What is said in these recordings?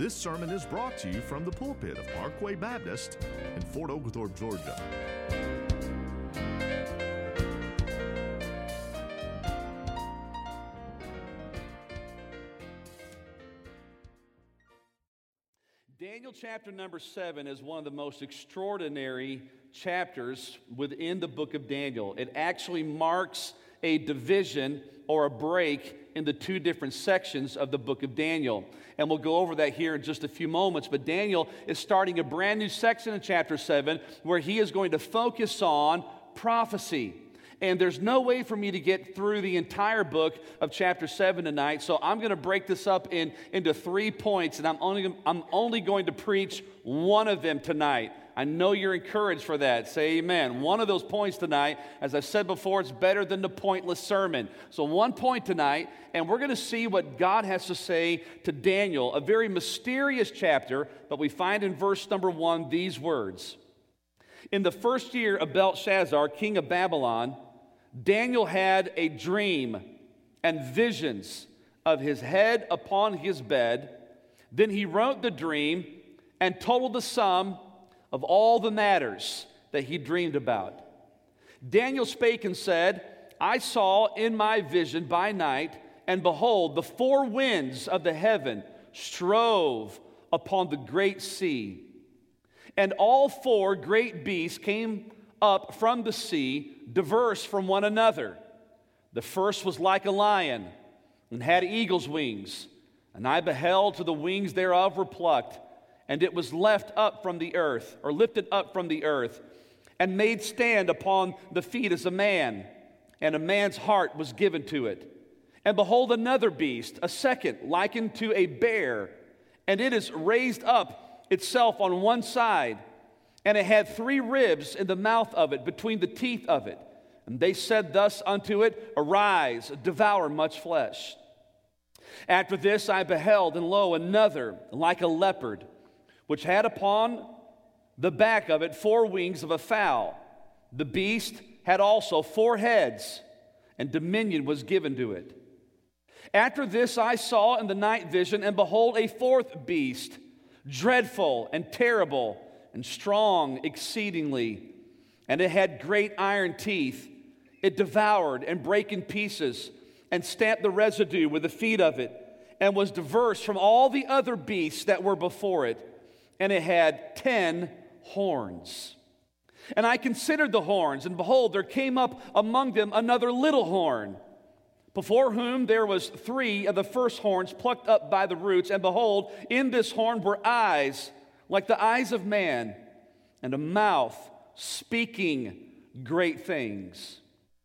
This sermon is brought to you from the pulpit of Parkway Baptist in Fort Oglethorpe, Georgia. Daniel chapter number 7 is one of the most extraordinary chapters within the book of Daniel. It actually marks a division or a break in the two different sections of the book of Daniel. And we'll go over that here in just a few moments. But Daniel is starting a brand new section in chapter 7 where he is going to focus on prophecy. And there's no way for me to get through the entire book of chapter 7 tonight, so I'm going to break this up into 3 points, and I'm only going to preach one of them tonight. I know you're encouraged for that. Say amen. One of those points tonight, as I've said before, it's better than the pointless sermon. So one point tonight, and we're going to see what God has to say to Daniel, a very mysterious chapter, but we find in verse number 1 these words. In the first year of Belshazzar, king of Babylon, Daniel had a dream and visions of his head upon his bed. Then he wrote the dream and told the sum of all the matters that he dreamed about. Daniel spake and said, I saw in my vision by night, and behold, the four winds of the heaven strove upon the great sea. And all four great beasts came up from the sea, diverse from one another. The first was like a lion, and had eagle's wings. And I beheld till the wings thereof were plucked, and it was lifted up from the earth, and made stand upon the feet as a man, and a man's heart was given to it. And behold, another beast, a second, likened to a bear, and it is raised up itself on one side, and it had 3 ribs in the mouth of it, between the teeth of it. And they said thus unto it, Arise, devour much flesh. After this I beheld, and lo, another, like a leopard, which had upon the back of it 4 wings of a fowl. The beast had also 4 heads, and dominion was given to it. After this I saw in the night vision, and behold, a 4th beast, dreadful and terrible, and strong exceedingly. And it had great iron teeth. It devoured and brake in pieces, and stamped the residue with the feet of it, and was diverse from all the other beasts that were before it. And it had 10 horns. And I considered the horns, and behold, there came up among them another little horn, before whom there was 3 of the first horns plucked up by the roots. And behold, in this horn were eyes like the eyes of man, and a mouth speaking great things.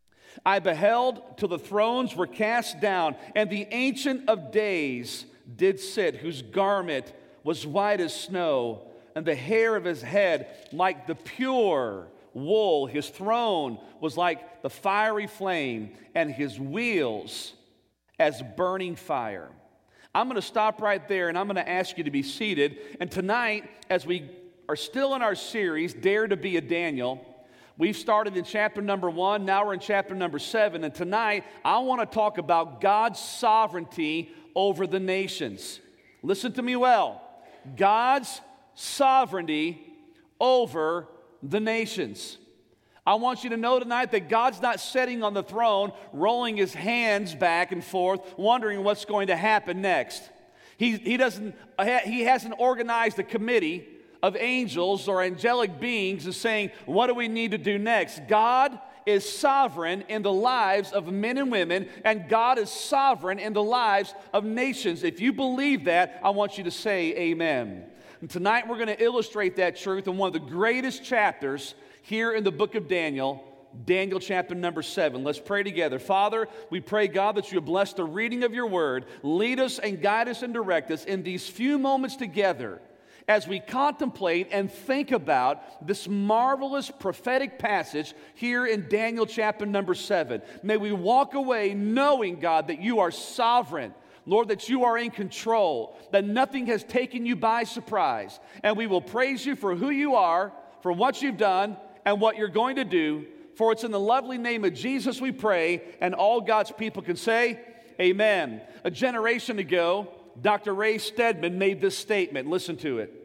I beheld till the thrones were cast down, and the Ancient of Days did sit, whose garment was white as snow, and the hair of his head like the pure wool. His throne was like the fiery flame, and his wheels as burning fire. I'm going to stop right there, and I'm going to ask you to be seated. And tonight, as we are still in our series, Dare to be a Daniel, we've started in chapter number 1, now we're in chapter number 7, and tonight I want to talk about God's sovereignty over the nations. Listen to me well. God's sovereignty over the nations. I want you to know tonight that God's not sitting on the throne, rolling his hands back and forth, wondering what's going to happen next. He hasn't organized a committee of angels or angelic beings and saying, what do we need to do next? God is sovereign in the lives of men and women, and God is sovereign in the lives of nations. If you believe that, I want you to say amen. And tonight we're going to illustrate that truth in one of the greatest chapters here in the book of Daniel, Daniel chapter number 7. Let's pray together. Father, we pray, God, that you bless the reading of your word. Lead us and guide us and direct us in these few moments together as we contemplate and think about this marvelous prophetic passage here in Daniel chapter number 7. May we walk away knowing, God, that you are sovereign. Lord, that you are in control, that nothing has taken you by surprise. And we will praise you for who you are, for what you've done, and what you're going to do. For it's in the lovely name of Jesus we pray, and all God's people can say, amen. A generation ago, Dr. Ray Stedman made this statement. Listen to it.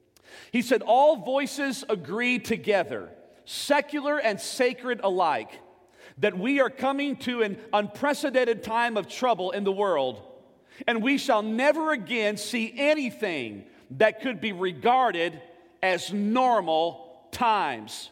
He said, all voices agree together, secular and sacred alike, that we are coming to an unprecedented time of trouble in the world, and we shall never again see anything that could be regarded as normal times.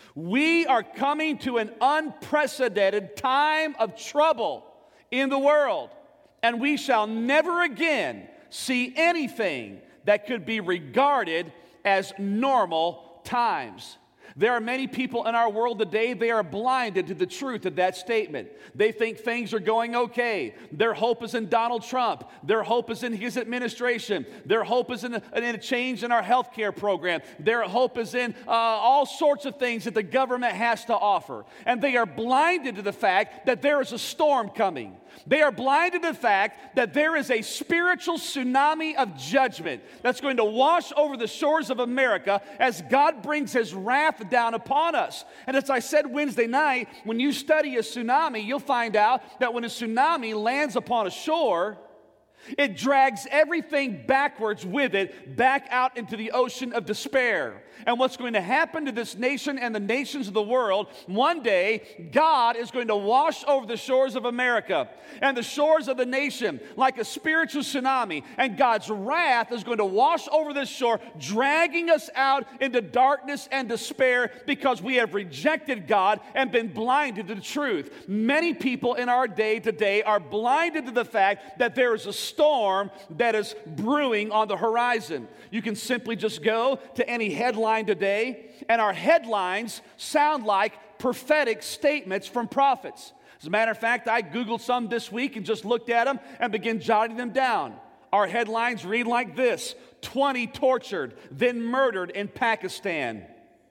We are coming to an unprecedented time of trouble in the world, and we shall never again see anything that could be regarded as normal times. There are many people in our world today, they are blinded to the truth of that statement. They think things are going okay. Their hope is in Donald Trump. Their hope is in his administration. Their hope is in a change in our health care program. Their hope is in all sorts of things that the government has to offer. And they are blinded to the fact that there is a storm coming. They are blinded to the fact that there is a spiritual tsunami of judgment that's going to wash over the shores of America as God brings His wrath down upon us. And as I said Wednesday night, when you study a tsunami, you'll find out that when a tsunami lands upon a shore, it drags everything backwards with it back out into the ocean of despair. And what's going to happen to this nation and the nations of the world, one day, God is going to wash over the shores of America and the shores of the nation like a spiritual tsunami. And God's wrath is going to wash over this shore, dragging us out into darkness and despair because we have rejected God and been blinded to the truth. Many people in our day today are blinded to the fact that there is a storm that is brewing on the horizon. You can simply just go to any headline today, and our headlines sound like prophetic statements from prophets. As a matter of fact, I Googled some this week and just looked at them and began jotting them down. Our headlines read like this: 20 tortured, then murdered in Pakistan.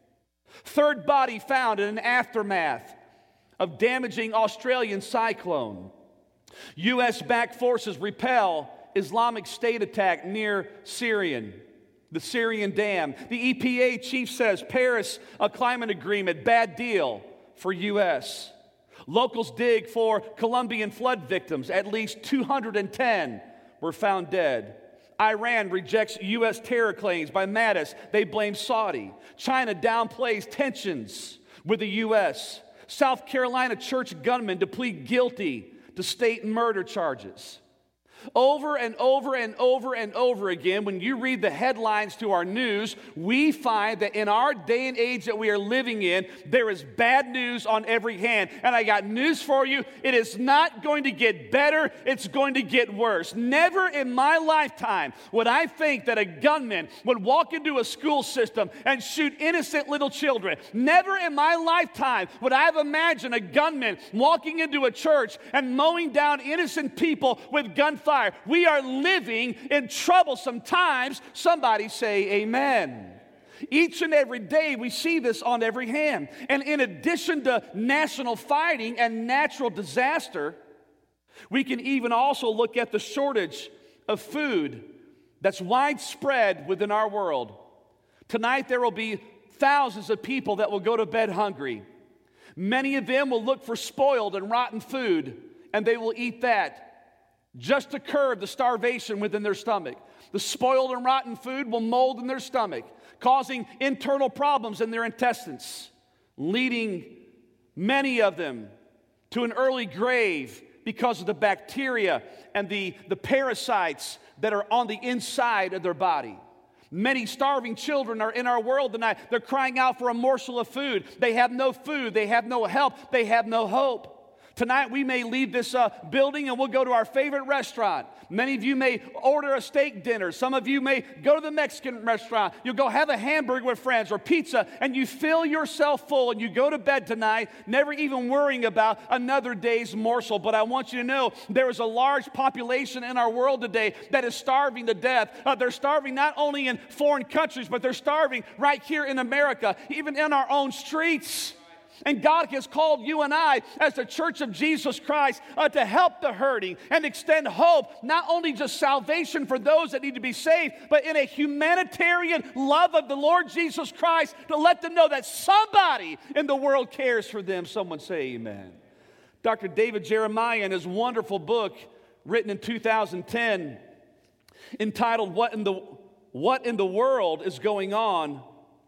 Third body found in an aftermath of damaging Australian cyclone. U.S.-backed forces repel Islamic State attack near the Syrian dam. The EPA chief says Paris, a climate agreement, bad deal for U.S. Locals dig for Colombian flood victims. At least 210 were found dead. Iran rejects U.S. terror claims by Mattis. They blame Saudi. China downplays tensions with the U.S. South Carolina church gunmen to plead guilty to state murder charges. Over and over and over and over again, when you read the headlines to our news, we find that in our day and age that we are living in, there is bad news on every hand. And I got news for you. It is not going to get better. It's going to get worse. Never in my lifetime would I think that a gunman would walk into a school system and shoot innocent little children. Never in my lifetime would I have imagined a gunman walking into a church and mowing down innocent people with gunfire. We are living in troublesome times. Somebody say amen. Each and every day we see this on every hand. And in addition to national fighting and natural disaster, we can even also look at the shortage of food that's widespread within our world. Tonight there will be thousands of people that will go to bed hungry. Many of them will look for spoiled and rotten food, and they will eat that just to curb the starvation within their stomach. The spoiled and rotten food will mold in their stomach, causing internal problems in their intestines, leading many of them to an early grave because of the bacteria and the parasites that are on the inside of their body. Many starving children are in our world tonight. They're crying out for a morsel of food. They have no food. They have no help. They have no hope. Tonight we may leave this building and we'll go to our favorite restaurant. Many of you may order a steak dinner. Some of you may go to the Mexican restaurant. You'll go have a hamburger with friends or pizza, and you fill yourself full and you go to bed tonight, never even worrying about another day's morsel. But I want you to know there is a large population in our world today that is starving to death. They're starving not only in foreign countries, but they're starving right here in America, even in our own streets. And God has called you and I as the Church of Jesus Christ to help the hurting and extend hope, not only just salvation for those that need to be saved, but in a humanitarian love of the Lord Jesus Christ to let them know that somebody in the world cares for them. Someone say amen. Dr. David Jeremiah, in his wonderful book written in 2010, entitled What in the World is Going On,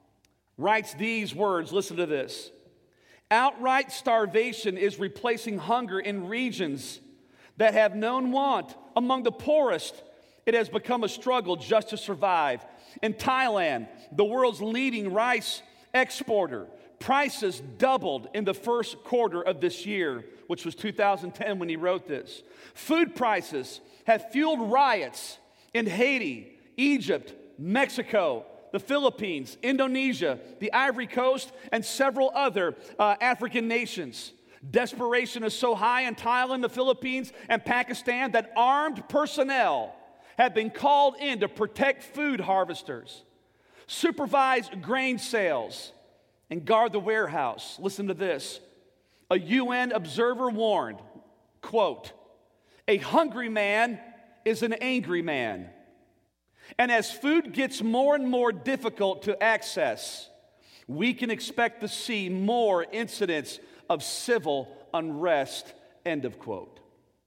writes these words. Listen to this. Outright starvation is replacing hunger in regions that have known want. Among the poorest, it has become a struggle just to survive. In Thailand, the world's leading rice exporter, prices doubled in the first quarter of this year, which was 2010 when he wrote this. Food prices have fueled riots in Haiti, Egypt, Mexico, the Philippines, Indonesia, the Ivory Coast, and several other African nations. Desperation is so high in Thailand, the Philippines, and Pakistan that armed personnel have been called in to protect food harvesters, supervise grain sales, and guard the warehouse. Listen to this. A UN observer warned, quote, "A hungry man is an angry man. And as food gets more and more difficult to access, we can expect to see more incidents of civil unrest," end of quote.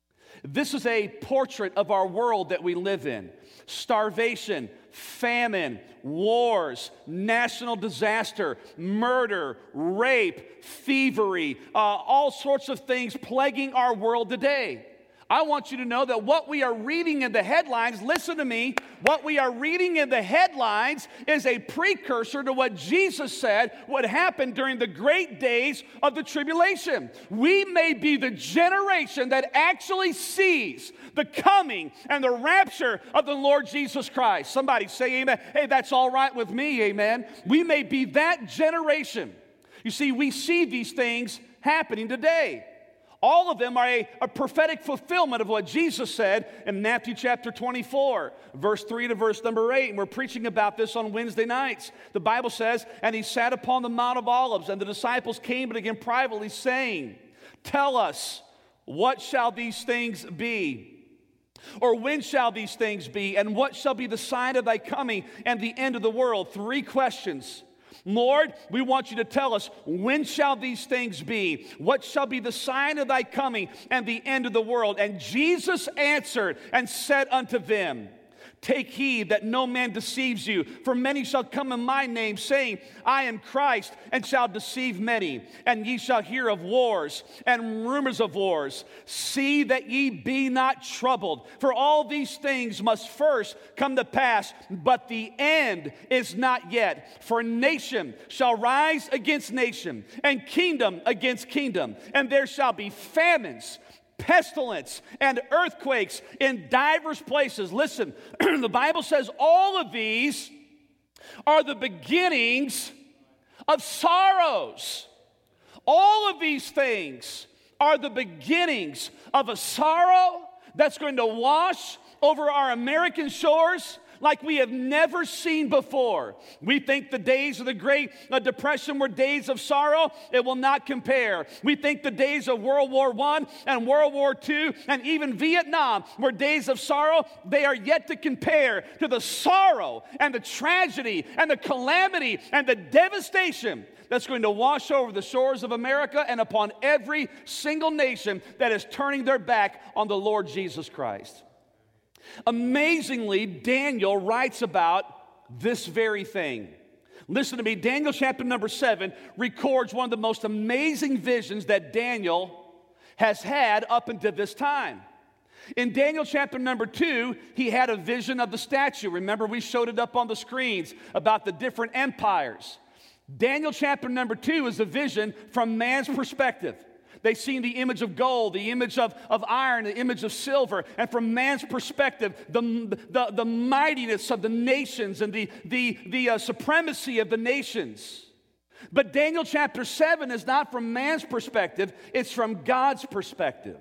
This is a portrait of our world that we live in. Starvation, famine, wars, national disaster, murder, rape, thievery, all sorts of things plaguing our world today. I want you to know that what we are reading in the headlines, listen to me, what we are reading in the headlines is a precursor to what Jesus said would happen during the great days of the tribulation. We may be the generation that actually sees the coming and the rapture of the Lord Jesus Christ. Somebody say amen. Hey, that's all right with me, amen. We may be that generation. You see, we see these things happening today. All of them are a prophetic fulfillment of what Jesus said in Matthew chapter 24, verse 3 to verse number 8. And we're preaching about this on Wednesday nights. The Bible says, "And he sat upon the Mount of Olives, and the disciples came to him privately, saying, 'Tell us, what shall these things be? Or when shall these things be? And what shall be the sign of thy coming and the end of the world?'" 3 questions. Lord, we want you to tell us, when shall these things be? What shall be the sign of thy coming and the end of the world? And Jesus answered and said unto them, "Take heed that no man deceives you, for many shall come in my name, saying, I am Christ, and shall deceive many. And ye shall hear of wars and rumors of wars. See that ye be not troubled, for all these things must first come to pass, but the end is not yet. For nation shall rise against nation, and kingdom against kingdom, and there shall be famines, pestilence, and earthquakes in divers places." Listen, the Bible says all of these are the beginnings of sorrows. All of these things are the beginnings of a sorrow that's going to wash over our American shores like we have never seen before. We think the days of the Great Depression were days of sorrow. It will not compare. We think the days of World War I and World War II and even Vietnam were days of sorrow. They are yet to compare to the sorrow and the tragedy and the calamity and the devastation that's going to wash over the shores of America and upon every single nation that is turning their back on the Lord Jesus Christ. Amazingly, Daniel writes about this very thing. Listen to me. Daniel chapter number 7 records one of the most amazing visions that Daniel has had up until this time. In Daniel chapter number 2, he had a vision of the statue. Remember, we showed it up on the screens about the different empires. Daniel chapter number 2 is a vision from man's perspective. They've seen the image of gold, the image of iron, the image of silver. And from man's perspective, the mightiness of the nations and the supremacy of the nations. But Daniel chapter 7 is not from man's perspective, it's from God's perspective.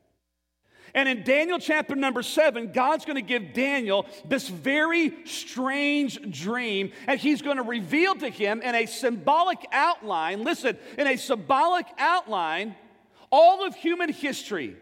And in Daniel chapter number 7, God's going to give Daniel this very strange dream, and he's going to reveal to him in a symbolic outline, listen, in a symbolic outline, all of human history,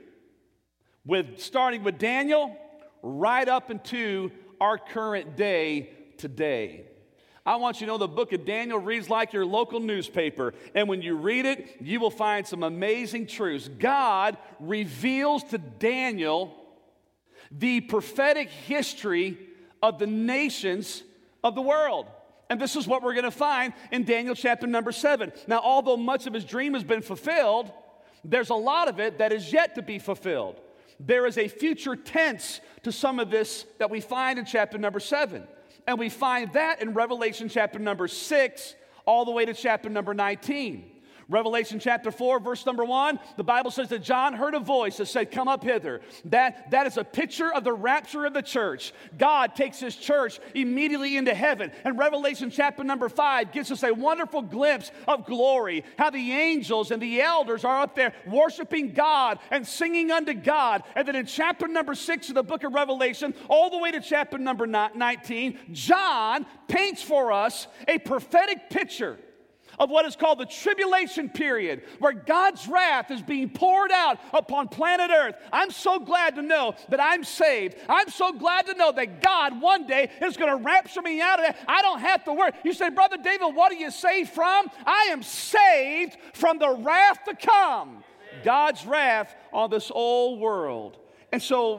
starting with Daniel right up into our current day today. I want you to know the book of Daniel reads like your local newspaper, and when you read it, you will find some amazing truths. God reveals to Daniel the prophetic history of the nations of the world. And this is what we're going to find in Daniel chapter number 7. Now, although much of his dream has been fulfilled, there's a lot of it that is yet to be fulfilled. There is a future tense to some of this that we find in chapter number 7. And we find that in Revelation chapter number 6 all the way to chapter number 19. Revelation chapter 4, verse number 1, the Bible says that John heard a voice that said, "Come up hither." That is a picture of the rapture of the church. God takes his church immediately into heaven. And Revelation chapter number 5 gives us a wonderful glimpse of glory, how the angels and the elders are up there worshiping God and singing unto God. And then in chapter number 6 of the book of Revelation, all the way to chapter number 19, John paints for us a prophetic picture of what is called the tribulation period, where God's wrath is being poured out upon planet Earth. I'm so glad to know that I'm saved. I'm so glad to know that God one day is going to rapture me out of that. I don't have to worry. You say, "Brother David, what are you saved from?" I am saved from the wrath to come. God's wrath on this old world. And so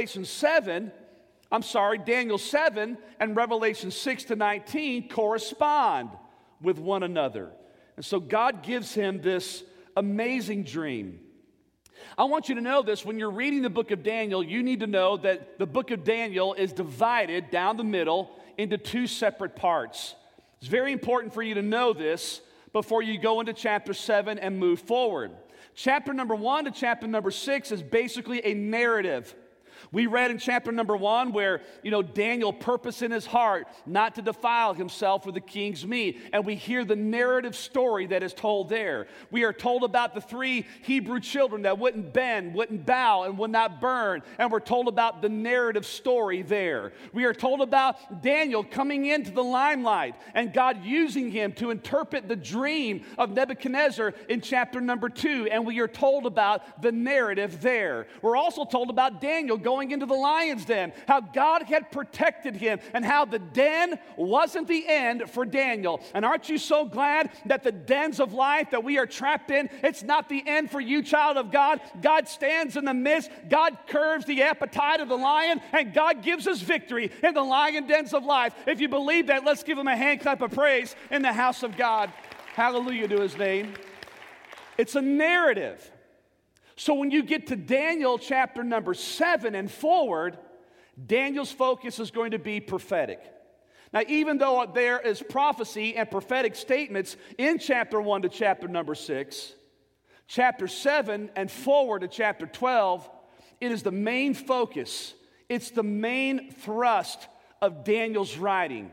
Daniel 7 and Revelation 6 to 19 correspond with one another. And so God gives him this amazing dream. I want you to know this. When you're reading the book of Daniel, you need to know that the book of Daniel is divided down the middle into two separate parts. It's very important for you to know this before you go into chapter 7 and move forward. Chapter number 1 to chapter number 6 is basically a narrative. We read in chapter number 1 where, Daniel purposed in his heart not to defile himself with the king's meat. And we hear the narrative story that is told there. We are told about the 3 Hebrew children that wouldn't bend, wouldn't bow, and would not burn. And we're told about the narrative story there. We are told about Daniel coming into the limelight and God using him to interpret the dream of Nebuchadnezzar in chapter number 2. And we are told about the narrative there. We're also told about Daniel going into the lion's den, how God had protected him, and how the den wasn't the end for Daniel. And aren't you so glad that the dens of life that we are trapped in, it's not the end for you, child of God. God stands in the midst. God curbs the appetite of the lion, and God gives us victory in the lion dens of life. If you believe that, let's give him a hand clap of praise in the house of God. Hallelujah to his name. It's a narrative. So when you get to Daniel chapter number 7 and forward, Daniel's focus is going to be prophetic. Now, even though there is prophecy and prophetic statements in chapter 1 to chapter number 6, chapter 7 and forward to chapter 12, it is the main focus. It's the main thrust of Daniel's writing.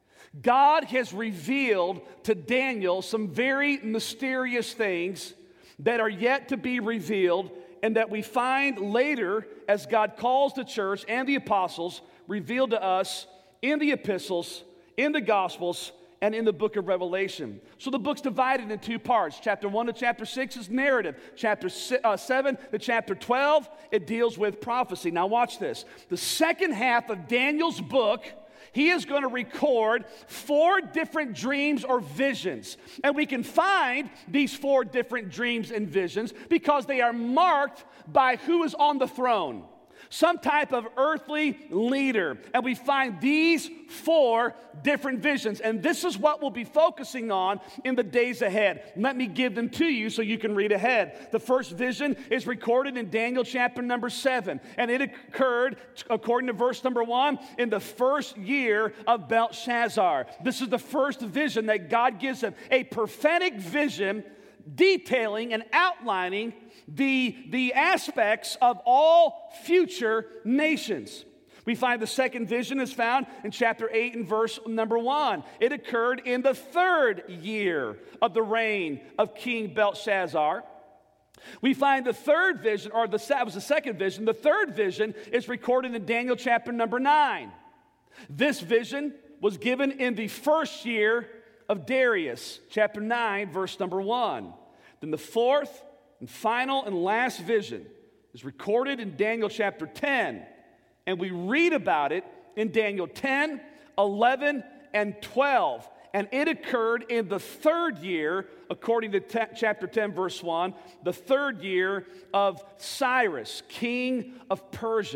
God has revealed to Daniel some very mysterious things that are yet to be revealed, and that we find later as God calls the church and the apostles revealed to us in the epistles, in the gospels, and in the book of Revelation. So the book's divided in two parts. Chapter 1 to chapter 6 is narrative. Chapter 7 to chapter 12, it deals with prophecy. Now watch this. The second half of Daniel's book, he is going to record 4 different dreams or visions. And we can find these 4 different dreams and visions because they are marked by who is on the throne. Some type of earthly leader. And we find these 4 different visions. And this is what we'll be focusing on in the days ahead. Let me give them to you so you can read ahead. The first vision is recorded in Daniel chapter number 7. And it occurred, according to verse number 1, in the first year of Belshazzar. This is the first vision that God gives him. A prophetic vision detailing and outlining the aspects of all future nations. We find the second vision is found in chapter 8 and verse number 1. It occurred in the 3rd year of the reign of King Belshazzar. We find the third vision, that was the second vision. The third vision is recorded in Daniel chapter number 9. This vision was given in the 1st year of Darius, chapter 9, verse number 1. Then the 4th and final and last vision is recorded in Daniel chapter 10. And we read about it in Daniel 10, 11, and 12. And it occurred in the 3rd year, according to chapter 10, verse 1, the 3rd year of Cyrus, king of Persia.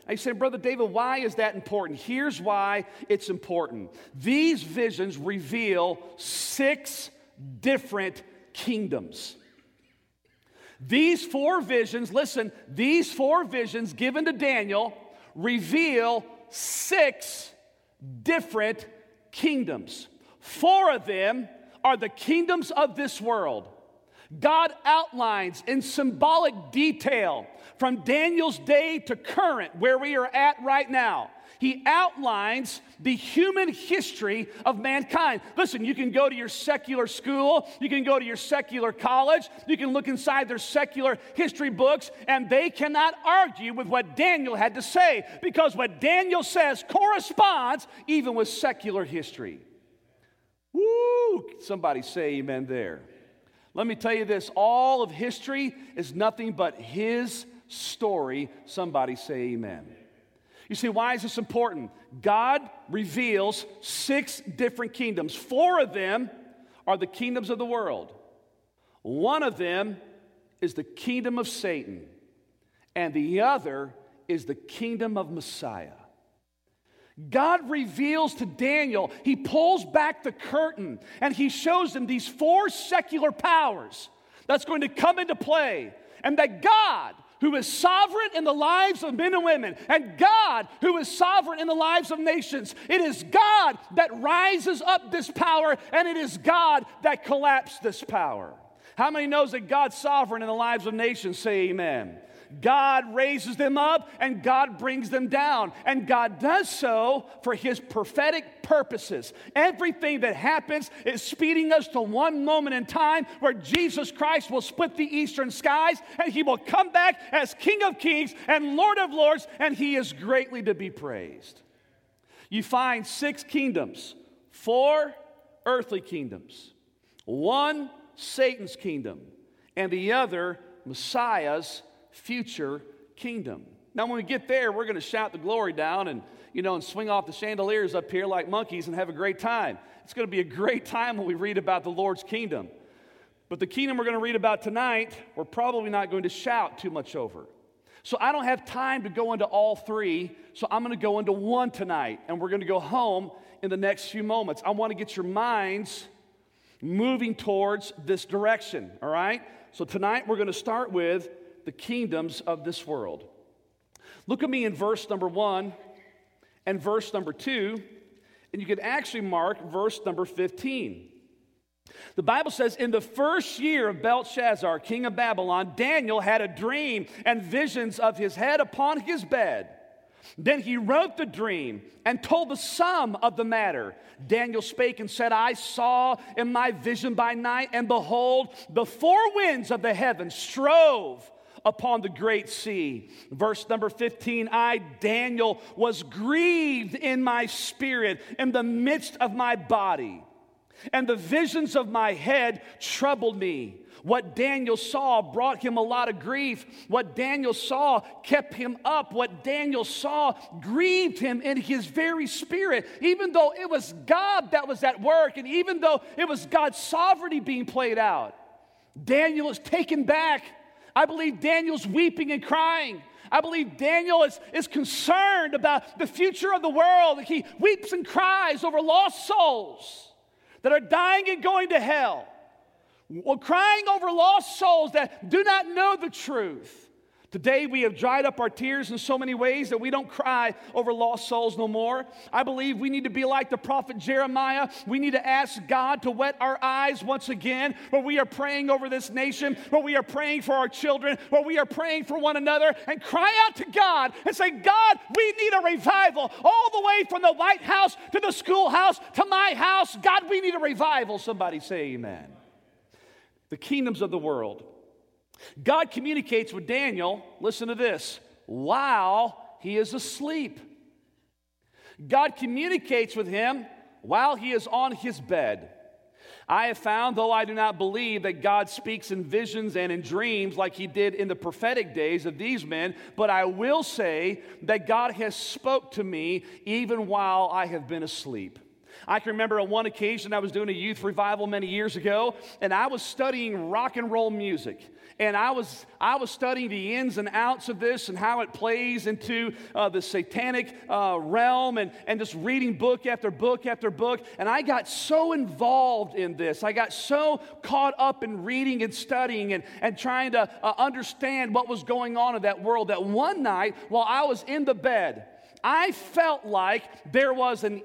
I say, Brother David, why is that important? Here's why it's important. These visions reveal 6 different kingdoms. These 4 visions, listen, these 4 visions given to Daniel reveal 6 different kingdoms. 4 of them are the kingdoms of this world. God outlines in symbolic detail from Daniel's day to current, where we are at right now. He outlines the human history of mankind. Listen, you can go to your secular school, you can go to your secular college, you can look inside their secular history books, and they cannot argue with what Daniel had to say, because what Daniel says corresponds even with secular history. Woo! Somebody say amen there. Let me tell you this, all of history is nothing but his story. Somebody say amen. You see, why is this important? God reveals 6 different kingdoms. 4 of them are the kingdoms of the world. 1 of them is the kingdom of Satan, and the other is the kingdom of Messiah. God reveals to Daniel, he pulls back the curtain, and he shows him these 4 secular powers that's going to come into play, and that God, who is sovereign in the lives of men and women, and God, who is sovereign in the lives of nations, it is God that rises up this power, and it is God that collapses this power. How many knows that God's sovereign in the lives of nations? Say amen. God raises them up and God brings them down. And God does so for his prophetic purposes. Everything that happens is speeding us to one moment in time where Jesus Christ will split the eastern skies and he will come back as King of Kings and Lord of Lords, and he is greatly to be praised. You find 6 kingdoms, 4 earthly kingdoms, 1 Satan's kingdom, and the other Messiah's future kingdom. Now, when we get there, we're going to shout the glory down and swing off the chandeliers up here like monkeys and have a great time. It's going to be a great time when we read about the Lord's kingdom. But the kingdom we're going to read about tonight, we're probably not going to shout too much over. So I don't have time to go into all 3, so I'm going to go into 1 tonight, and we're going to go home in the next few moments. I want to get your minds moving towards this direction, all right? So tonight we're going to start with the kingdoms of this world. Look at me in verse number 1 and verse number 2, and you can actually mark verse number 15. The Bible says, in the first year of Belshazzar, king of Babylon, Daniel had a dream and visions of his head upon his bed. Then he wrote the dream and told the sum of the matter. Daniel spake and said, I saw in my vision by night, and behold, the 4 winds of the heavens strove upon the great sea. Verse number 15, I, Daniel, was grieved in my spirit in the midst of my body, and the visions of my head troubled me. What Daniel saw brought him a lot of grief. What Daniel saw kept him up. What Daniel saw grieved him in his very spirit. Even though it was God that was at work, and even though it was God's sovereignty being played out, Daniel is taken back. I believe Daniel's weeping and crying. I believe Daniel is concerned about the future of the world. He weeps and cries over lost souls that are dying and going to hell. Well, crying over lost souls that do not know the truth. Today we have dried up our tears in so many ways that we don't cry over lost souls no more. I believe we need to be like the prophet Jeremiah. We need to ask God to wet our eyes once again, where we are praying over this nation, where we are praying for our children, where we are praying for one another, and cry out to God and say, God, we need a revival all the way from the White House to the schoolhouse to my house. God, we need a revival. Somebody say amen. The kingdoms of the world. God communicates with Daniel, listen to this, while he is asleep. God communicates with him while he is on his bed. I have found, though I do not believe that God speaks in visions and in dreams like he did in the prophetic days of these men, but I will say that God has spoke to me even while I have been asleep. I can remember on one occasion I was doing a youth revival many years ago, and I was studying rock and roll music. And I was studying the ins and outs of this and how it plays into the satanic realm and just reading book after book after book. And I got so involved in this. I got so caught up in reading and studying and trying to understand what was going on in that world that one night while I was in the bed, I felt like there was an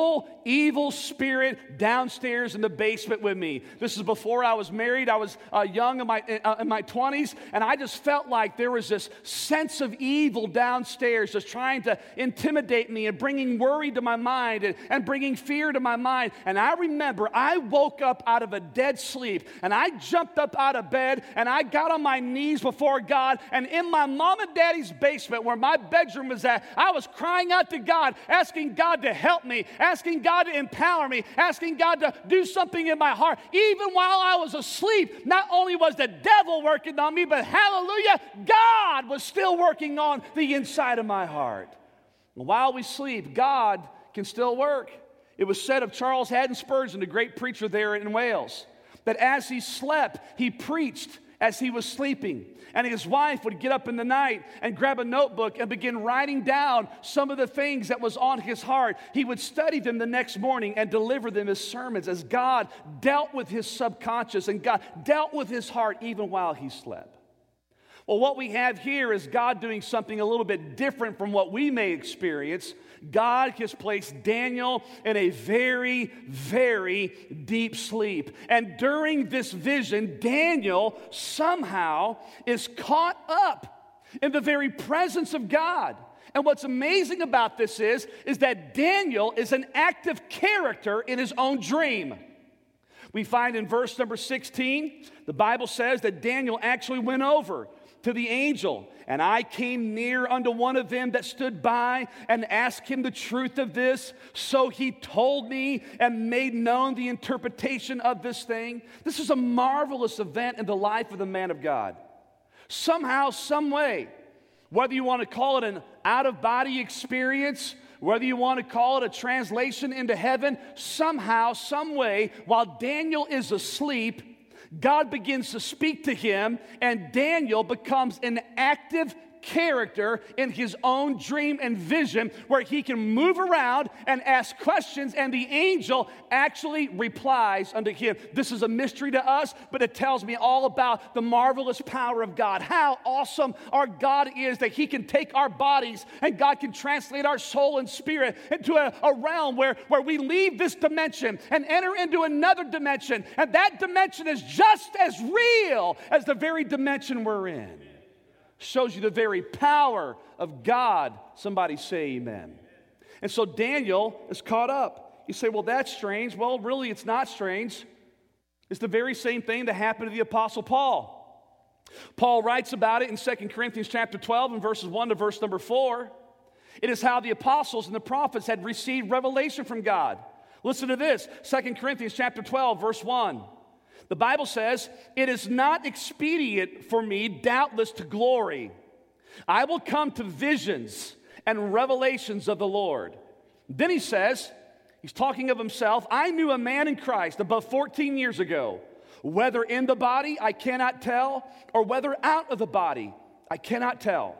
evil spirit downstairs in the basement with me. This is before I was married. I was young in my 20s, and I just felt like there was this sense of evil downstairs just trying to intimidate me and bringing worry to my mind and bringing fear to my mind. And I remember I woke up out of a dead sleep, and I jumped up out of bed, and I got on my knees before God, and in my mom and daddy's basement where my bedroom was at, I was crying out to God, asking God to help me, asking God to empower me, asking God to do something in my heart. Even while I was asleep, not only was the devil working on me, but hallelujah, God was still working on the inside of my heart. And while we sleep, God can still work. It was said of Charles Haddon Spurgeon, the great preacher there in Wales, that as he slept, he preached as he was sleeping. And his wife would get up in the night and grab a notebook and begin writing down some of the things that was on his heart. He would study them the next morning and deliver them as sermons as God dealt with his subconscious and God dealt with his heart even while he slept. Well, what we have here is God doing something a little bit different from what we may experience. God has placed Daniel in a very, very deep sleep. And during this vision, Daniel somehow is caught up in the very presence of God. And what's amazing about this is that Daniel is an active character in his own dream. We find in verse number 16, the Bible says that Daniel actually went over to the angel, and I came near unto one of them that stood by and asked him the truth of this. So he told me and made known the interpretation of this thing. This is a marvelous event in the life of the man of God. Somehow, some way, whether you want to call it an out-of-body experience, whether you want to call it a translation into heaven, somehow, some way, while Daniel is asleep, God begins to speak to him, and Daniel becomes an active character in his own dream and vision where he can move around and ask questions, and the angel actually replies unto him. This is a mystery to us, but it tells me all about the marvelous power of God. How awesome our God is that he can take our bodies and God can translate our soul and spirit into a realm where we leave this dimension and enter into another dimension, and that dimension is just as real as the very dimension we're in. Shows you the very power of God. Somebody say amen. And so Daniel is caught up. You say, well, that's strange. Well, really, it's not strange. It's the very same thing that happened to the Apostle Paul. Paul writes about it in 2 Corinthians chapter 12 and verses 1 to verse number 4. It is how the apostles and the prophets had received revelation from God. Listen to this, 2 Corinthians chapter 12, verse 1. The Bible says, it is not expedient for me, doubtless, to glory. I will come to visions and revelations of the Lord. Then he says, he's talking of himself, I knew a man in Christ about 14 years ago, whether in the body I cannot tell, or whether out of the body I cannot tell.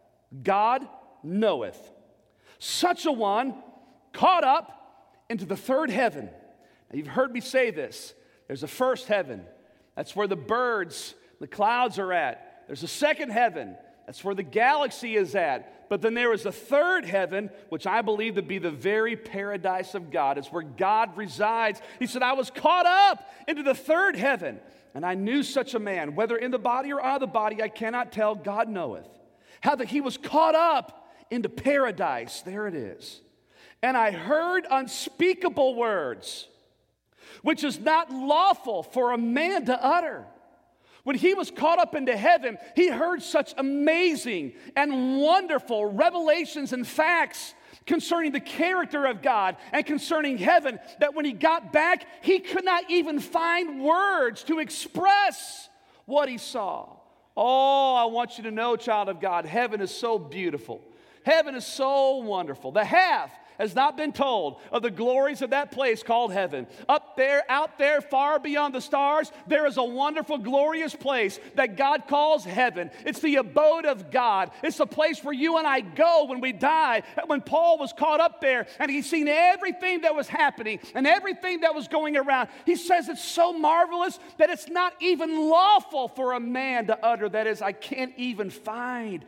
God knoweth. Such a one caught up into the third heaven. Now, you've heard me say this. There's a first heaven. That's where the birds, the clouds are at. There's a second heaven. That's where the galaxy is at. But then there is a third heaven, which I believe to be the very paradise of God. It's where God resides. He said, I was caught up into the third heaven, and I knew such a man, whether in the body or out of the body, I cannot tell, God knoweth. How that he was caught up into paradise. There it is. And I heard unspeakable words, which is not lawful for a man to utter. When he was caught up into heaven, he heard such amazing and wonderful revelations and facts concerning the character of God and concerning heaven that when he got back, he could not even find words to express what he saw. Oh, I want you to know, child of God, heaven is so beautiful. Heaven is so wonderful. The half has not been told of the glories of that place called heaven. Up there, out there, far beyond the stars, there is a wonderful, glorious place that God calls heaven. It's the abode of God. It's the place where you and I go when we die. When Paul was caught up there and he's seen everything that was happening and everything that was going around, he says it's so marvelous that it's not even lawful for a man to utter. That is, I can't even find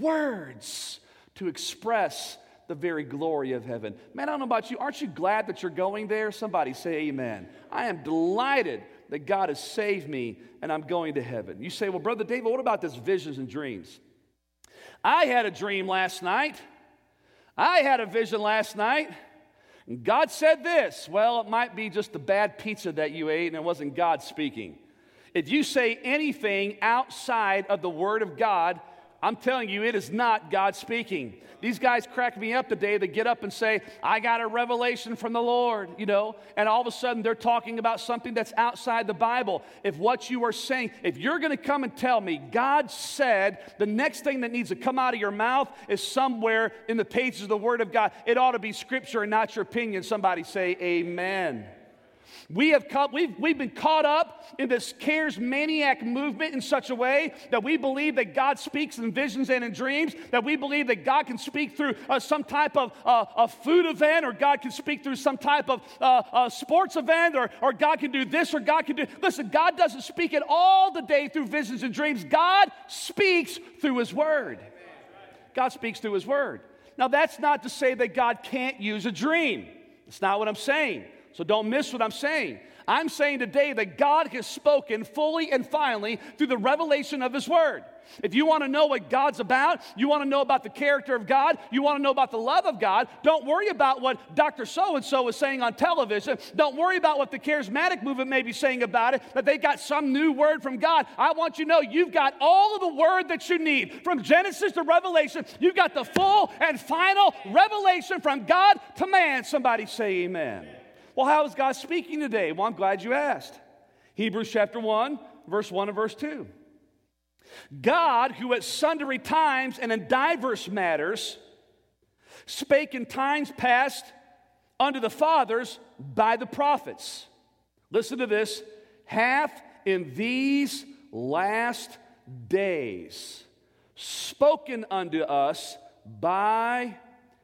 words to express the very glory of heaven. Man, I don't know about you. Aren't you glad that you're going there? Somebody say amen. I am delighted that God has saved me and I'm going to heaven. You say, well, Brother David, what about this visions and dreams? I had a dream last night. I had a vision last night. And God said this. Well, it might be just the bad pizza that you ate and it wasn't God speaking. If you say anything outside of the Word of God, I'm telling you, it is not God speaking. These guys crack me up today. They get up and say, I got a revelation from the Lord, and all of a sudden they're talking about something that's outside the Bible. If what you are saying, if you're going to come and tell me God said, the next thing that needs to come out of your mouth is somewhere in the pages of the Word of God. It ought to be Scripture and not your opinion. Somebody say amen. We've been caught up in this charismaniac movement in such a way that we believe that God speaks in visions and in dreams, that we believe that God can speak through some type of a food event, or God can speak through some type of sports event, or God can do this, or God can do... Listen, God doesn't speak it all the day through visions and dreams. God speaks through His Word. God speaks through His Word. Now, that's not to say that God can't use a dream. That's not what I'm saying. So don't miss what I'm saying. I'm saying today that God has spoken fully and finally through the revelation of His Word. If you want to know what God's about, you want to know about the character of God, you want to know about the love of God, don't worry about what Dr. So-and-so is saying on television. Don't worry about what the charismatic movement may be saying about it, that they got some new word from God. I want you to know you've got all of the word that you need. From Genesis to Revelation, you've got the full and final revelation from God to man. Somebody say amen. Well, how is God speaking today? Well, I'm glad you asked. Hebrews chapter 1, verse 1 and verse 2. God, who at sundry times and in diverse matters spake in times past unto the fathers by the prophets. Listen to this. Hath in these last days spoken unto us by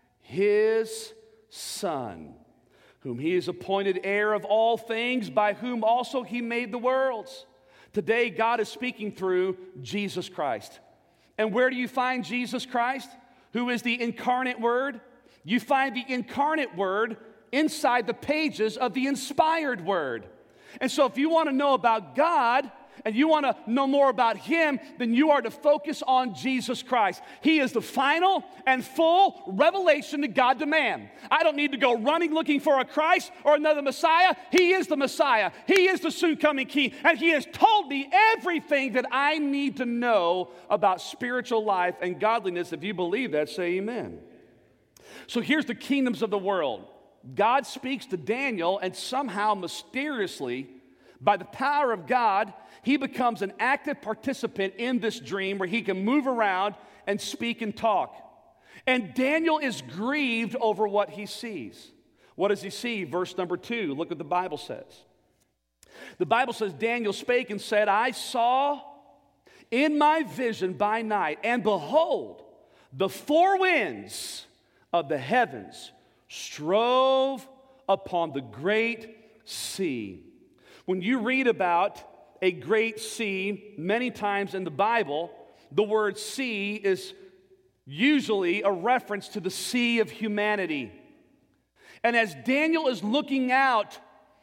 His Son, whom He is appointed heir of all things, by whom also He made the worlds. Today, God is speaking through Jesus Christ. And where do you find Jesus Christ, who is the incarnate Word? You find the incarnate Word inside the pages of the inspired Word. And so if you want to know about God, and you want to know more about Him, then you are to focus on Jesus Christ. He is the final and full revelation to God to man. I don't need to go running looking for a Christ or another Messiah. He is the Messiah. He is the soon-coming King. And He has told me everything that I need to know about spiritual life and godliness. If you believe that, say amen. So here's the kingdoms of the world. God speaks to Daniel, and somehow mysteriously, by the power of God, he becomes an active participant in this dream where he can move around and speak and talk. And Daniel is grieved over what he sees. What does he see? Verse number 2, look what the Bible says. The Bible says, Daniel spake and said, I saw in my vision by night, and behold, the four winds of the heavens strove upon the great sea. When you read about a great sea, many times in the Bible, the word sea is usually a reference to the sea of humanity. And as Daniel is looking out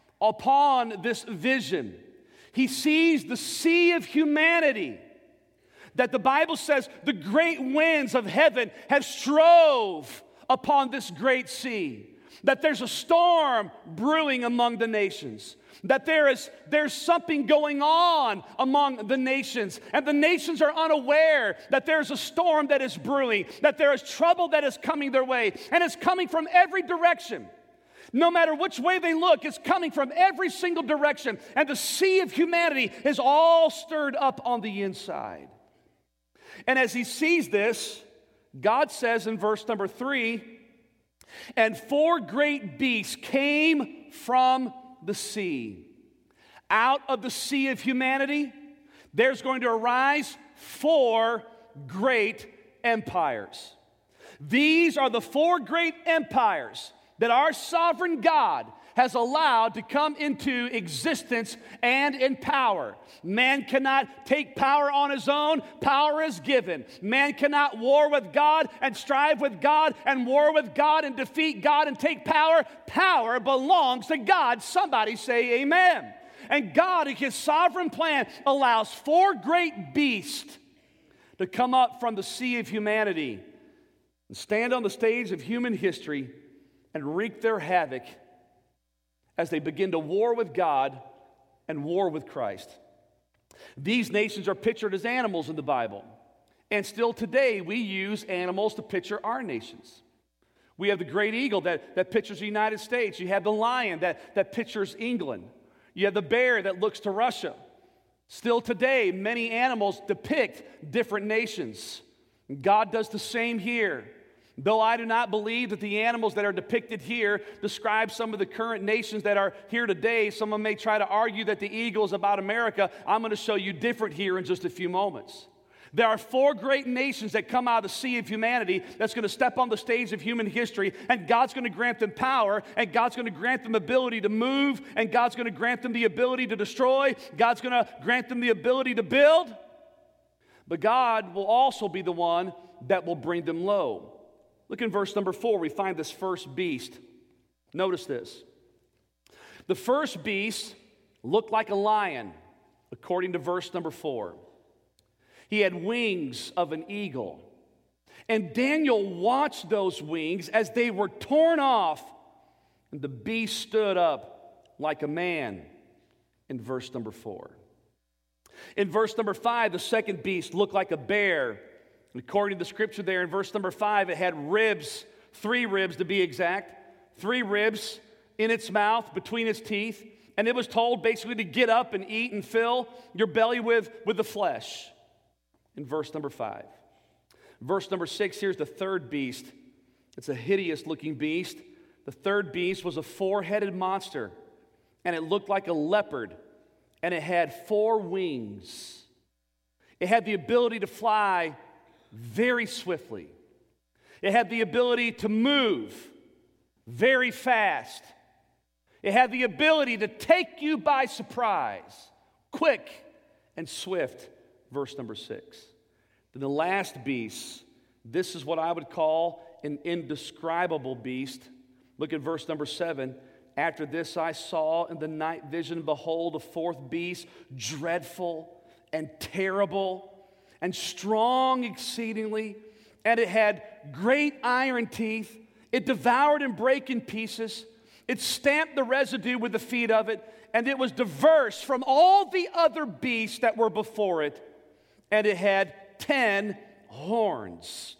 upon this vision, he sees the sea of humanity, that the Bible says the great winds of heaven have strove upon this great sea, that there's a storm brewing among the nations, that there's something going on among the nations, and the nations are unaware that there's a storm that is brewing, that there is trouble that is coming their way, and it's coming from every direction. No matter which way they look, it's coming from every single direction, and the sea of humanity is all stirred up on the inside. And as he sees this, God says in verse number 3, And 4 great beasts came from the sea. Out of the sea of humanity, there's going to arise 4 great empires. These are the 4 great empires that our sovereign God has allowed to come into existence and in power. Man cannot take power on his own. Power is given. Man cannot war with God and strive with God and war with God and defeat God and take power. Power belongs to God. Somebody say amen. And God, in His sovereign plan, allows 4 great beasts to come up from the sea of humanity and stand on the stage of human history and wreak their havoc as they begin to war with God and war with Christ. These nations are pictured as animals in the Bible. And still today, we use animals to picture our nations. We have the great eagle that pictures the United States. You have the lion that pictures England. You have the bear that looks to Russia. Still today, many animals depict different nations. God does the same here. Though I do not believe that the animals that are depicted here describe some of the current nations that are here today, someone may try to argue that the eagle is about America. I'm going to show you different here in just a few moments. There are 4 great nations that come out of the sea of humanity that's going to step on the stage of human history, and God's going to grant them power, and God's going to grant them ability to move, and God's going to grant them the ability to destroy. God's going to grant them the ability to build. But God will also be the one that will bring them low. Look in verse number 4, we find this first beast. Notice this. The first beast looked like a lion, according to verse number 4. He had wings of an eagle. And Daniel watched those wings as they were torn off, and the beast stood up like a man, in verse number 4. In verse number 5, the second beast looked like a bear. According to the scripture there in verse number 5, it had ribs, 3 ribs to be exact, 3 ribs in its mouth, between its teeth, and it was told basically to get up and eat and fill your belly with the flesh, in verse number 5. Verse number 6, here's the third beast. It's a hideous looking beast. The third beast was a 4-headed monster, and it looked like a leopard, and it had 4 wings. It had the ability to fly very swiftly. It had the ability to move very fast. It had the ability to take you by surprise, quick and swift, verse number 6. Then the last beast, this is what I would call an indescribable beast. Look at verse number 7. After this I saw in the night vision, behold, a 4th beast, dreadful and terrible, and strong exceedingly, and it had great iron teeth. It devoured and brake in pieces. It stamped the residue with the feet of it, and it was diverse from all the other beasts that were before it, and it had 10 horns.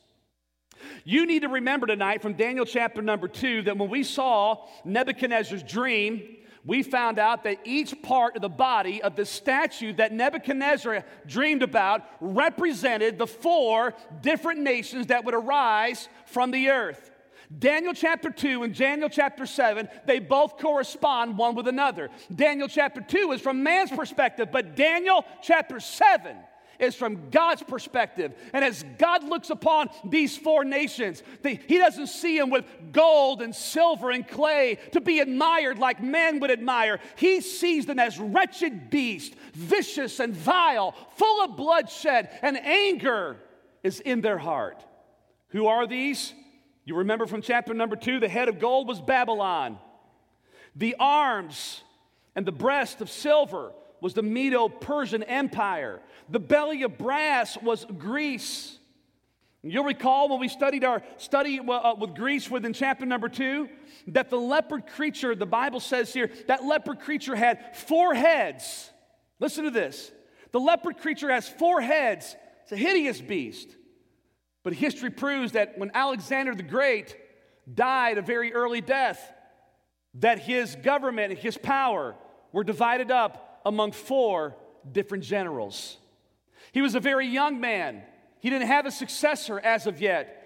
You need to remember tonight from Daniel chapter number 2 that when we saw Nebuchadnezzar's dream, we found out that each part of the body of the statue that Nebuchadnezzar dreamed about represented the 4 different nations that would arise from the earth. Daniel chapter 2 and Daniel chapter 7, they both correspond one with another. Daniel chapter 2 is from man's perspective, but Daniel chapter 7 is from God's perspective. And as God looks upon these 4 nations, He doesn't see them with gold and silver and clay to be admired like man would admire. He sees them as wretched beasts, vicious and vile, full of bloodshed, and anger is in their heart. Who are these? You remember from chapter number 2, the head of gold was Babylon. The arms and the breast of silver was the Medo-Persian Empire. The belly of brass was Greece. You'll recall when we studied our study with Greece within chapter number 2, that the leopard creature, the Bible says here, that leopard creature had 4 heads. Listen to this. The leopard creature has 4 heads. It's a hideous beast. But history proves that when Alexander the Great died a very early death, that his government and his power were divided up among 4 different generals. He was a very young man. He didn't have a successor as of yet.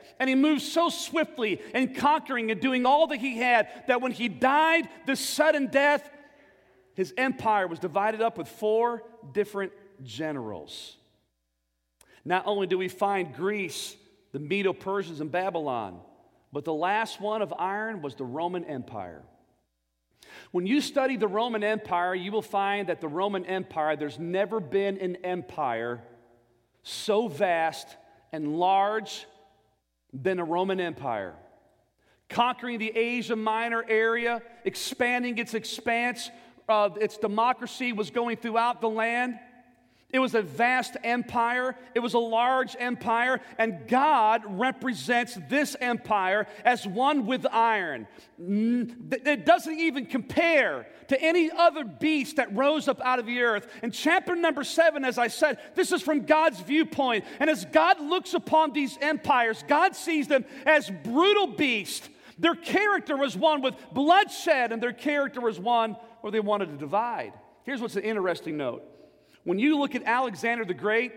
And he moved so swiftly and conquering and doing all that he had that when he died this sudden death, his empire was divided up with 4 different generals. Not only do we find Greece, the Medo-Persians, and Babylon, but the last one of iron was the Roman Empire. When you study the Roman Empire, you will find that the Roman Empire, there's never been an empire so vast and large than a Roman Empire. Conquering the Asia Minor area, expanding its expanse, its democracy was going throughout the land. It was a vast empire. It was a large empire. And God represents this empire as one with iron. It doesn't even compare to any other beast that rose up out of the earth. In chapter number 7, as I said, this is from God's viewpoint. And as God looks upon these empires, God sees them as brutal beasts. Their character was one with bloodshed, and their character was one where they wanted to divide. Here's what's an interesting note. When you look at Alexander the Great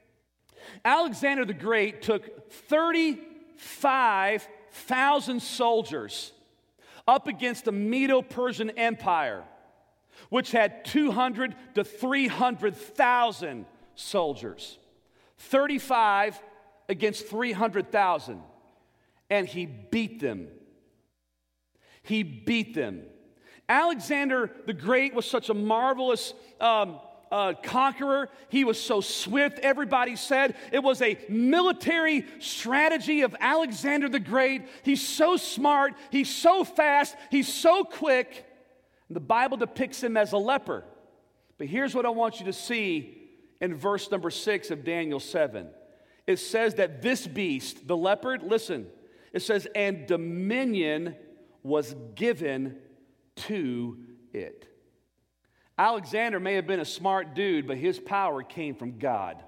took 35,000 soldiers up against the Medo-Persian Empire, which had 200 to 300,000 soldiers. 35 against 300,000. And he beat them. He beat them. Alexander the Great was such a marvelous conqueror. He was so swift. Everybody said it was a military strategy of Alexander the Great. He's so smart. He's so fast. He's so quick. And the Bible depicts him as a leper. But here's what I want you to see in verse number 6 of Daniel 7. It says that this beast, the leopard, listen, it says, and dominion was given to it. Alexander may have been a smart dude, but his power came from God.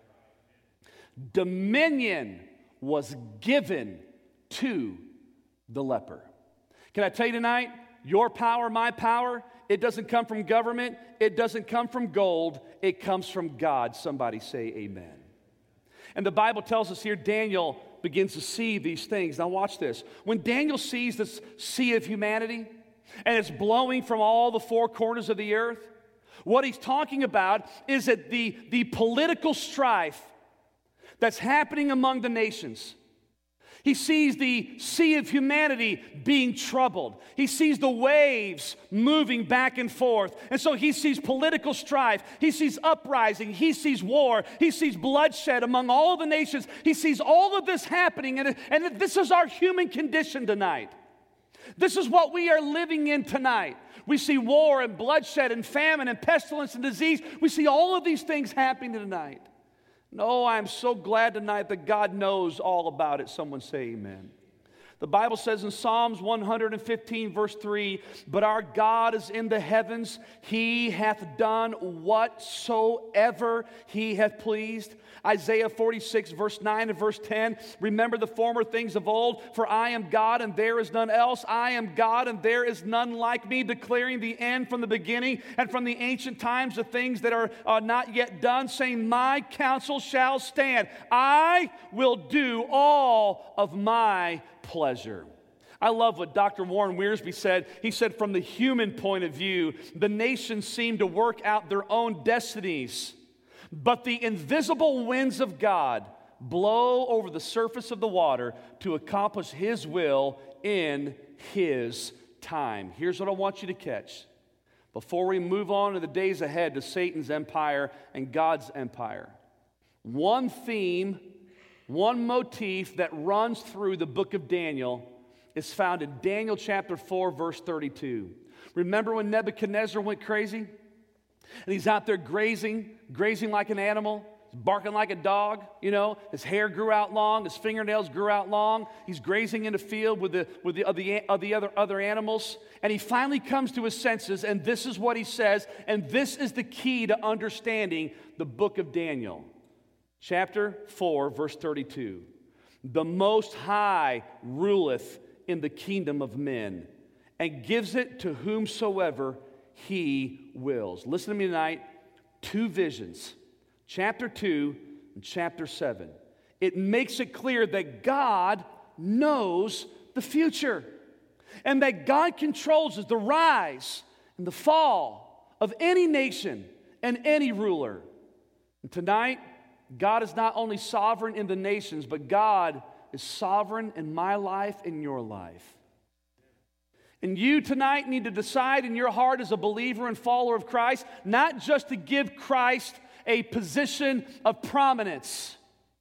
Dominion was given to the leper. Can I tell you tonight, your power, my power, it doesn't come from government, it doesn't come from gold, it comes from God. Somebody say amen. And the Bible tells us here, Daniel begins to see these things. Now watch this. When Daniel sees this sea of humanity, and it's blowing from all the 4 corners of the earth, what he's talking about is that the political strife that's happening among the nations. He sees the sea of humanity being troubled. He sees the waves moving back and forth. And so he sees political strife. He sees uprising. He sees war. He sees bloodshed among all the nations. He sees all of this happening. And this is our human condition tonight. This is what we are living in tonight. We see war and bloodshed and famine and pestilence and disease. We see all of these things happening tonight. No, I am so glad tonight that God knows all about it. Someone say amen. The Bible says in Psalms 115, verse 3, but our God is in the heavens. He hath done whatsoever he hath pleased. Isaiah 46, verse 9 and verse 10, remember the former things of old, for I am God and there is none else. I am God and there is none like me, declaring the end from the beginning and from the ancient times the things that are not yet done, saying, my counsel shall stand. I will do all of my pleasure. I love what Dr. Warren Wiersbe said. He said, from the human point of view, the nations seem to work out their own destinies, but the invisible winds of God blow over the surface of the water to accomplish His will in His time. Here's what I want you to catch. Before we move on to the days ahead to Satan's empire and God's empire, one theme, one motif that runs through the book of Daniel is found in Daniel chapter 4, verse 32. Remember when Nebuchadnezzar went crazy? And he's out there grazing like an animal, barking like a dog, you know. His hair grew out long, his fingernails grew out long. He's grazing in a field with the other animals. And he finally comes to his senses, and this is what he says, and this is the key to understanding the book of Daniel. Chapter 4, verse 32. The Most High ruleth in the kingdom of men, and gives it to whomsoever He wills. Listen to me tonight. 2 visions, chapter 2 and chapter 7. it makes it clear that God knows the future and that God controls the rise and the fall of any nation and any ruler. And tonight, God is not only sovereign in the nations, but God is sovereign in my life and your life. And you tonight need to decide in your heart as a believer and follower of Christ, not just to give Christ a position of prominence.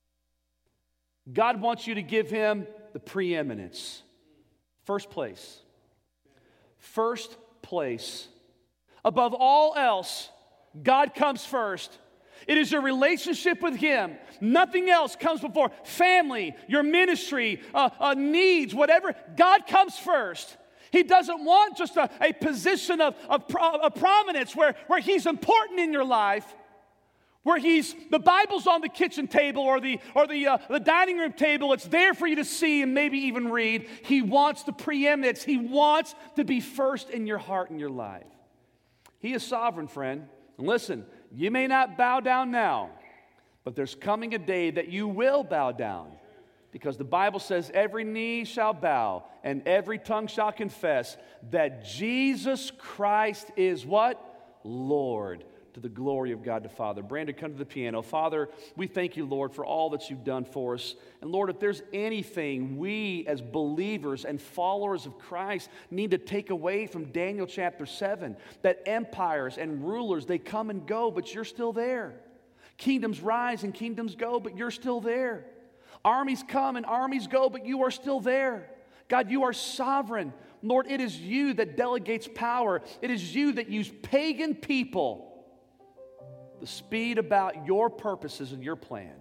God wants you to give him the preeminence. First place. First place. Above all else, God comes first. It is your relationship with him. Nothing else comes before. Family, your ministry, needs, whatever. God comes first. He doesn't want just a position of prominence where he's important in your life, where the Bible's on the kitchen table or the dining room table. It's there for you to see and maybe even read. He wants the preeminence. He wants to be first in your heart and your life. He is sovereign, friend. And listen, you may not bow down now, but there's coming a day that you will bow down. Because the Bible says every knee shall bow and every tongue shall confess that Jesus Christ is what? Lord, to the glory of God the Father. Brandon, come to the piano. Father, we thank you, Lord, for all that you've done for us. And Lord, if there's anything we as believers and followers of Christ need to take away from Daniel chapter 7, that empires and rulers, they come and go, but you're still there. Kingdoms rise and kingdoms go, but you're still there. Armies come and armies go, but you are still there. God, you are sovereign. Lord, it is you that delegates power. It is you that use pagan people to speed about your purposes and your plan.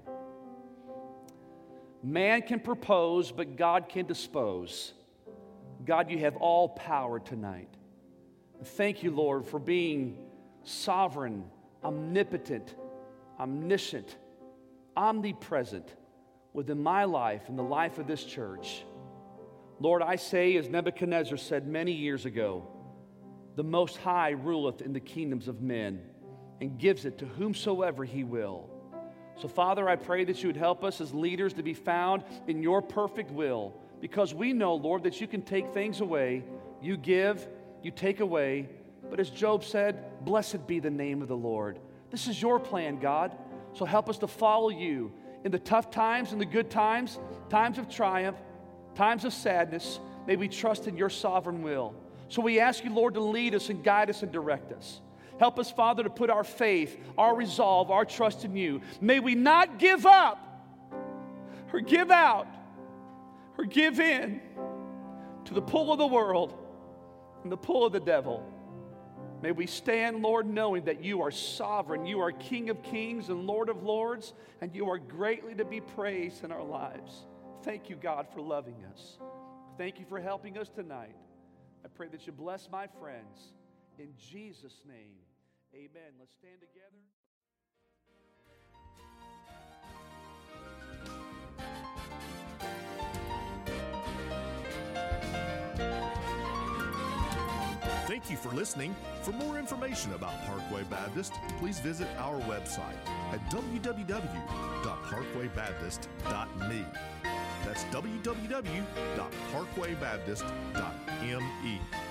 Man can propose, but God can dispose. God, you have all power tonight. Thank you, Lord, for being sovereign, omnipotent, omniscient, omnipresent within my life and the life of this church. Lord, I say, as Nebuchadnezzar said many years ago, the Most High ruleth in the kingdoms of men and gives it to whomsoever he will. So, Father, I pray that you would help us as leaders to be found in your perfect will, because we know, Lord, that you can take things away. You give, you take away. But as Job said, blessed be the name of the Lord. This is your plan, God. So help us to follow you in the tough times and the good times, times of triumph, times of sadness. May we trust in your sovereign will. So we ask you, Lord, to lead us and guide us and direct us. Help us, Father, to put our faith, our resolve, our trust in you. May we not give up or give out or give in to the pull of the world and the pull of the devil. May we stand, Lord, knowing that you are sovereign, you are King of kings and Lord of lords, and you are greatly to be praised in our lives. Thank you, God, for loving us. Thank you for helping us tonight. I pray that you bless my friends. In Jesus' name, amen. Let's stand together. Thank you for listening. For more information about Parkway Baptist, please visit our website at www.parkwaybaptist.me. That's www.parkwaybaptist.me.